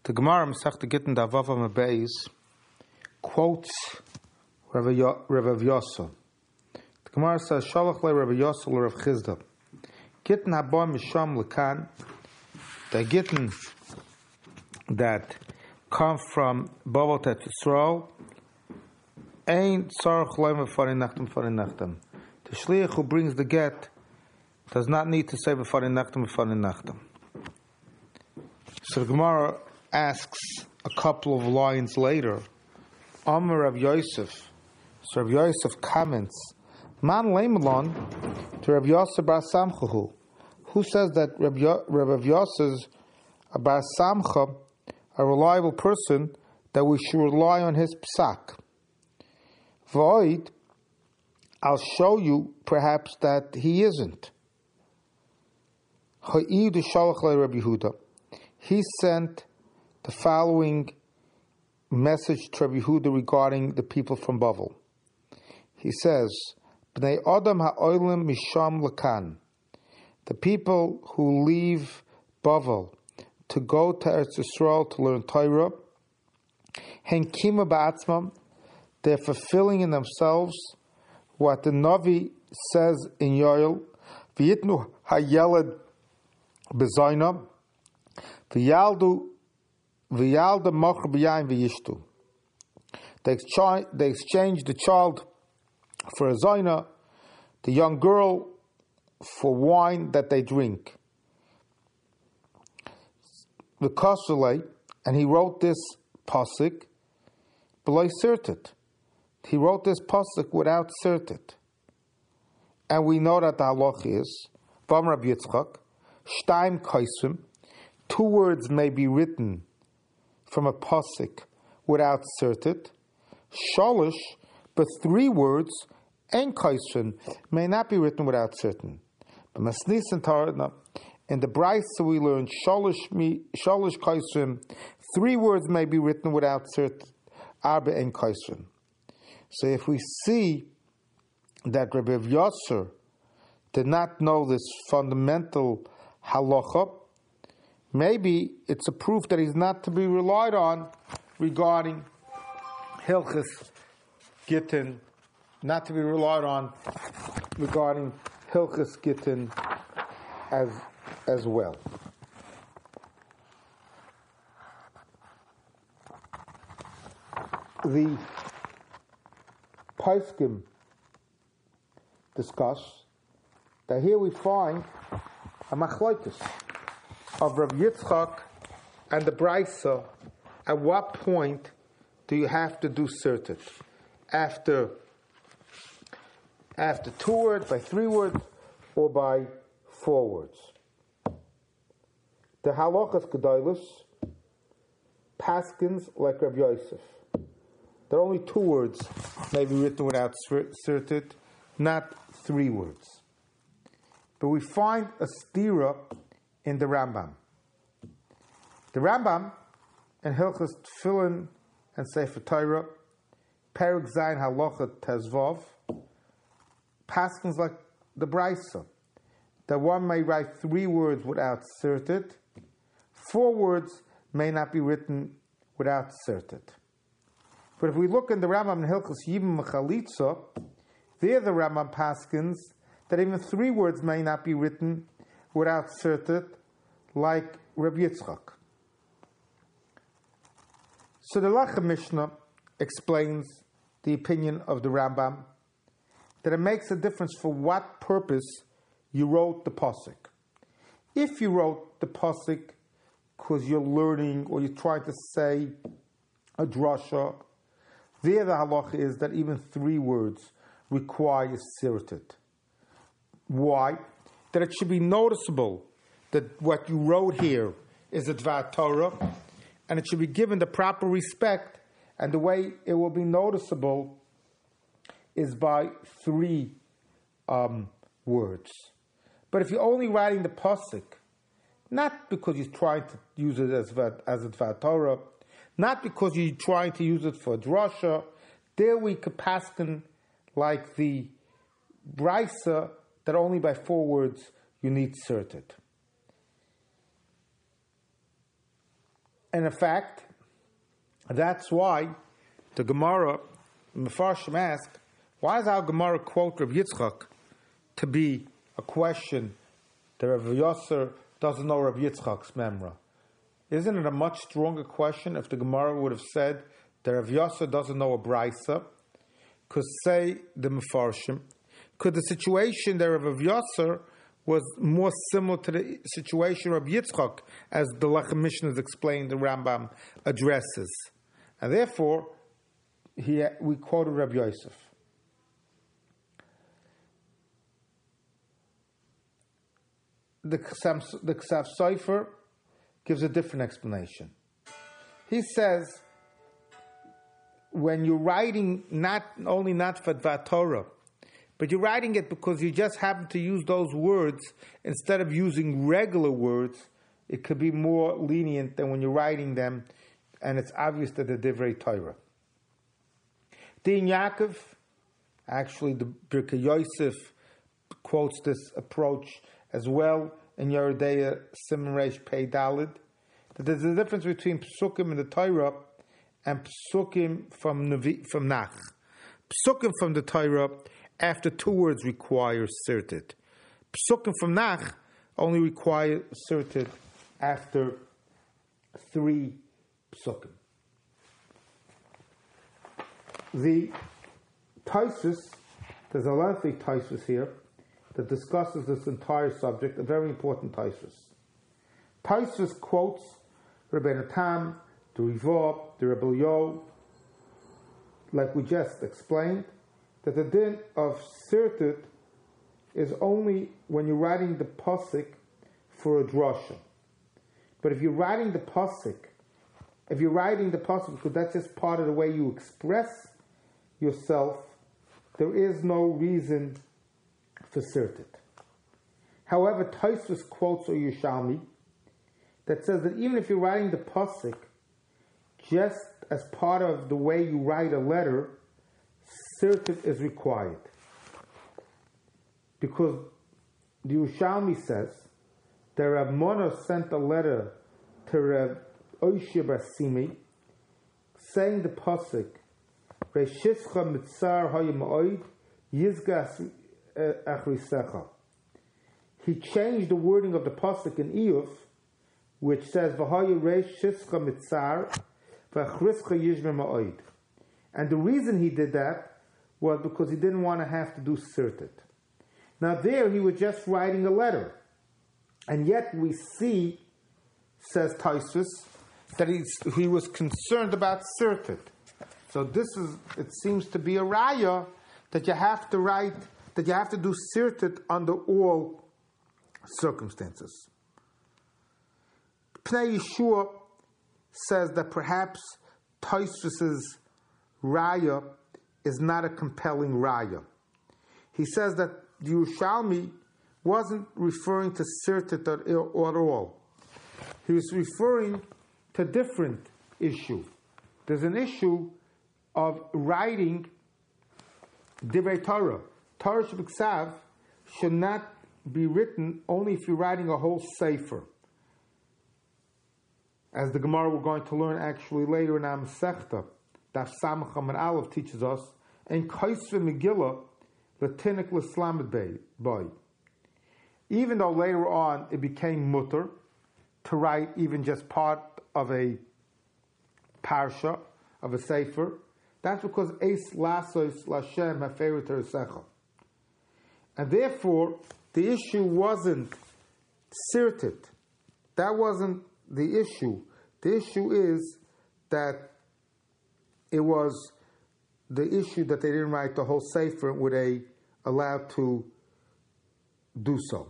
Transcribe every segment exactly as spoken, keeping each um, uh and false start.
The Gemara Masechta Gittin Davav Amabeis quotes Rav Yosel. The Gemara says, Shalach le Rav Yosel or Rav Chizda. Gittin Haba Misham Lekan. The Gittin that come from Bavel to Yisrael ain't Sarach Leim B'Fari Nachtem B'Fari Nachtem. The Shliach who brings the get does not need to say B'Fari Nachtem B'Fari Nachtem. So the Gemara asks a couple of lines later, Amar Rav Yosef. So Rav Yosef comments, Man leimelon to Rav Yosef bar Samchahu. Who says that Rav, Yo- Rav Yosef bar Samcha, a reliable person, that we should rely on his psak? Void, I'll show you perhaps that he isn't. Ha'idu shalach le Rabbi Yehuda. He sent the following message to Rabbi Yehuda regarding the people from Bavel. He says, Bnei Adam ha'olim misham lakan. The people who leave Bavel to go to Eretz Yisrael to learn Torah, hen kima ba'atzmam, they're fulfilling in themselves what the Navi says in Yoel, v'yitnu ha'yeled b'zayna, v'yaldu v'yalda mocher b'yayin v'yishtu. They exchange, they exchange the child for a zayna, the young girl for wine that they drink. The Kosule, and he wrote this pasuk below certed. He wrote this pasuk without certed. And we know that the halach is, Bam Rabbi Yitzchak, Shtaim Kaisim, two words may be written from a pasuk without certed. Shalish, but three words, and Kaisim, may not be written without certain. But Masnis and Tarna, in the Brisa we learn Shalish Shalish Kaisim, three words may be written without certain. Arba and Kaisim. So if we see that Rabbi Yosser did not know this fundamental halacha, maybe it's a proof that he's not to be relied on regarding Hilchis Gittin, not to be relied on regarding Hilchis Gittin as as well. The Paiskim discuss that here we find a machlokes of Rav Yitzchak and the Brisa. At what point do you have to do certain? After after two words, by three words, or by four words? The halachas gedolus paskins like Rav Yosef. There are only two words may be written without certed, not three words. But we find a stira in the Rambam. The Rambam in Hilchos Tefillin and Sefer Torah, Perek Zayin Halacha Tezvav, paskins like the Brisa, that one may write three words without certed, four words may not be written without certed. But if we look in the Rambam in Hilchos Yibam Mechalitza, there the Rambam paskins that even three words may not be written without certed, like Rabbi Yitzchak. So the Lacha Mishnah explains the opinion of the Rambam that it makes a difference for what purpose you wrote the pasuk. If you wrote the pasuk because you're learning or you're trying to say a drasha, there the halacha is that even three words require certed. Why? That it should be noticeable that what you wrote here is a Dvar Torah, and it should be given the proper respect, and the way it will be noticeable is by three um, words. But if you're only writing the pasuk, not because you're trying to use it as, as a Dvar Torah, not because you're trying to use it for drasha, there we could paskin like the Brisa that only by four words you need certed. And in fact, that's why the Gemara, Mefarshim asked, why is our Gemara quote Rav Yitzchak to be a question that Rav Yosser doesn't know Rav Yitzchak's memra? Isn't it a much stronger question if the Gemara would have said that Rav Yosser doesn't know a Brisa? Because say the Mefarshim, could the situation there of Rav Yosser was more similar to the situation of Yitzchak, as the Lechem Mishnah explained, the Rambam addresses. And therefore, he, we quoted Rav Yosef. The Ksav, the Ksav Sofer gives a different explanation. He says, when you're writing not only not for Dvar Torah, but you're writing it because you just happen to use those words instead of using regular words, it could be more lenient than when you're writing them, and it's obvious that they're Divrei Torah. Din Yaakov, actually the Birkei Yosef quotes this approach as well in Yeridea Siman Reish Pei Dalid, that there's a difference between Psukim in the Torah and Psukim from Nevi, from Nach. Psukim from the Torah, after two words, require Sirtit. Psukim from Nach only require Sirtit after three Psukim. The Tosfos, there's a lengthy Tosfos here that discusses this entire subject, a very important Tosfos. Tosfos quotes Rabbeinu Tam, the Rivah, the Rebbe Yo, like we just explained, that the din of Sirtit is only when you're writing the pasuk for a drasha. But if you're writing the pasuk, if you're writing the pasuk because that's just part of the way you express yourself, there is no reason for Sirtit. However, Tosfos quotes a Yerushalmi that says that even if you're writing the pasuk just as part of the way you write a letter, Sirtit is required. Because the Yerushalmi says that Rav Mona sent a letter to Rav Oshia bar Simi saying the pasuk, Reishischa mitzar hayim ma'od yizgas achrisecha. He changed the wording of the pasuk in Iyuf, which says V'hayu reishischa mitzar v'achrischa yishme ma'od. And the reason he did that was because he didn't want to have to do Sirtit. Now there he was just writing a letter. And yet we see, says Tosfos, that he's, he was concerned about Sirtit. So this is, it seems to be a raya that you have to write, that you have to do Sirtit under all circumstances. Pnei Yeshua says that perhaps Tosfos's raya is not a compelling raya. He says that the Yerushalmi wasn't referring to Sirtit at all. He was referring to a different issue. There's an issue of writing Divrei Torah. Torah Shebiksav should not be written only if you're writing a whole sefer. As the Gemara we're going to learn actually later in Am Sechta, Daf Samach Amud Aleph teaches us, and Kaisve Megillah Latinik L'Slamed Boy. Even though later on it became mutter to write even just part of a parsha, of a sefer, that's because Eis Lasos Lashem Haferut Teresecha. And therefore, the issue wasn't Sirtit. That wasn't the issue. The issue is that it was the issue that they didn't write the whole sefer, were they allowed to do so.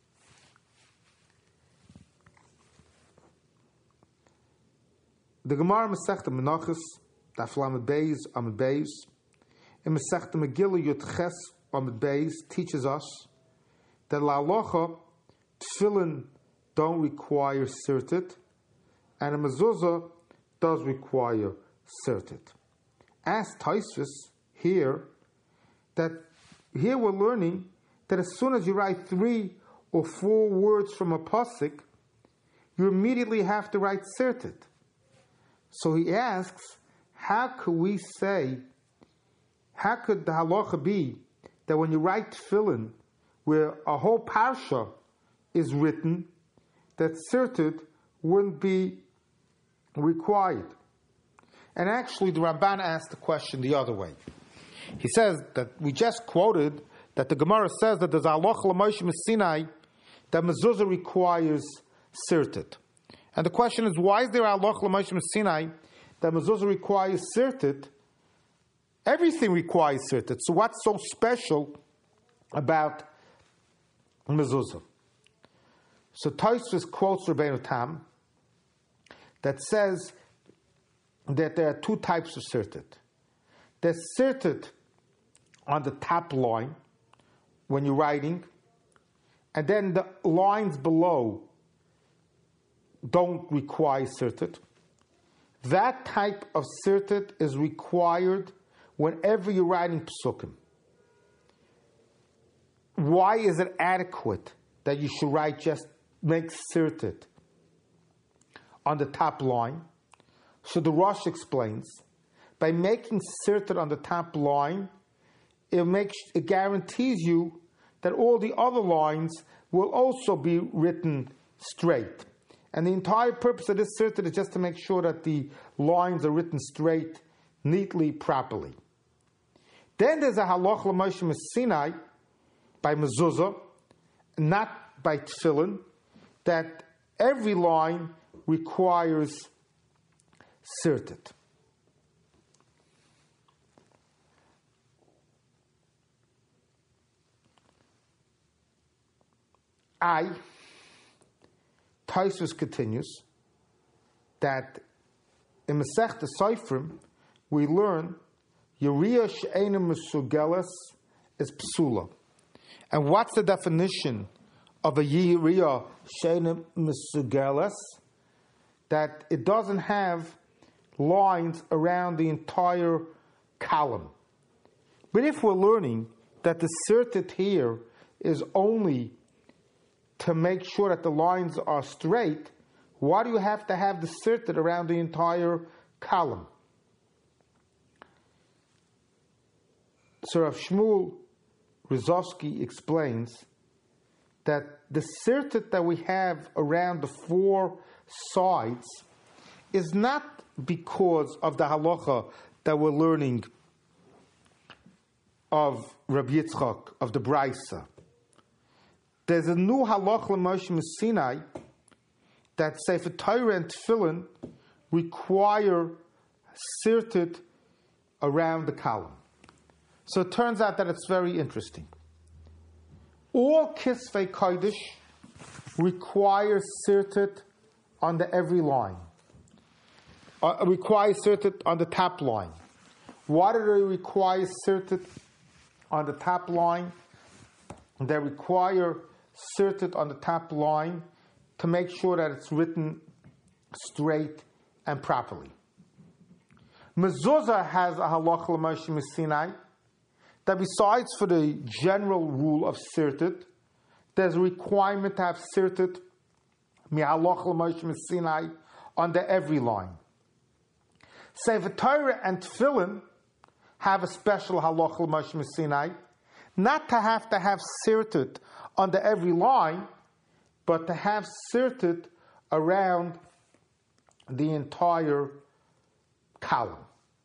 The Gemara Masechta Menachos, Daf Lamed Beis, Amud Beis, in Masechta Megillah Yud Ches Amud Beis teaches us that La Halacha Tefillin don't require Sirtit, and a mezuzah does require Sirtit. As Tosfos here, that here we're learning that as soon as you write three or four words from a pasuk, you immediately have to write Sirtit. So he asks, how could we say, how could the halacha be that when you write tefillin, where a whole parsha is written, that sirtut wouldn't be required? And actually, the Ramban asked the question the other way. He says that we just quoted that the Gemara says that there's a halacha l'Moshe Sinai that mezuzah requires sirtut. And the question is, why is there a halacha l'Moshe Sinai that mezuzah requires sirtut? Everything requires sirtut. So what's so special about mezuzah? So Tosfos quotes Rabbeinu Tam that says that there are two types of sirtut. There's sirtut on the top line when you're writing, and then the lines below don't require sirtut. That type of sirtut is required whenever you're writing psukim. Why is it adequate that you should write just make sirtut on the top line? So the Rosh explains, by making sirtut on the top line, it makes it guarantees you that all the other lines will also be written straight. And the entire purpose of this sirtut is just to make sure that the lines are written straight, neatly, properly. Then there's a halacha l'Moshe Sinai by mezuzah, not by tefillin, that every line requires sirtut. I, Tosfos continues that in Masechta Seifrim we learn Yeriyah she'eina mesugeles is psula. And what's the definition of a Yeriyah she'eina mesugeles? That it doesn't have lines around the entire column. But if we're learning that the sirtut here is only to make sure that the lines are straight, why do you have to have the sirtut around the entire column? So Rav Shmuel Rizovsky explains that the sirtut that we have around the four sides is not because of the halacha that we're learning of Rabbi Yitzchak, of the Braisa. There's a new halacha l'Moshe Sinai that Sefer Torah and Tefillin require sirtut around the column. So it turns out that it's very interesting. All Kisvei Kodesh require sirtut under every line. Uh, require sirtut on the top line. Why do they require sirtut on the top line? They require sirtut on the top line to make sure that it's written straight and properly. Mezuzah has a halacha l'Moshe Sinai that besides for the general rule of sirtut, there's a requirement to have sirtut mi'halacha l'Moshe Sinai under every line. Sefer Torah and Tefillin have a special halacha l'Moshe Sinai, not to have to have sirtut under every line, but to have sirtut around the entire column.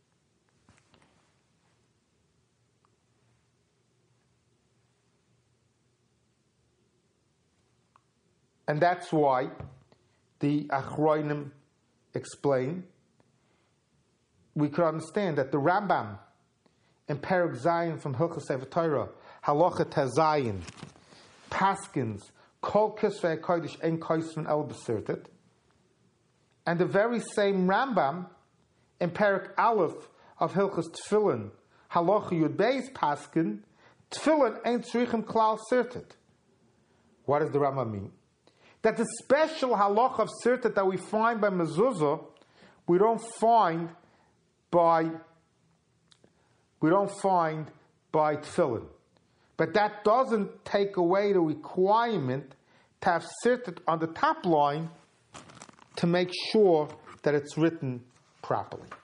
And that's why the Achronim explain, we could understand that the Rambam in Perek Zayin from Hilchos Sefer Torah, Halacha Tazayin, Paskins, Kol Kisvei Kodesh Ein Koisman El B'Sirtut, and the very same Rambam in Perek Aleph of Hilchos Tefillin, Halacha Yud Beis Paskin, Tefillin Ein Tzrichim Klal Sirtut. What does the Rambam mean? That the special halacha of sirtut that we find by mezuzah, we don't find by we don't find by tefillin. But that doesn't take away the requirement to have sirtut on the top line to make sure that it's written properly.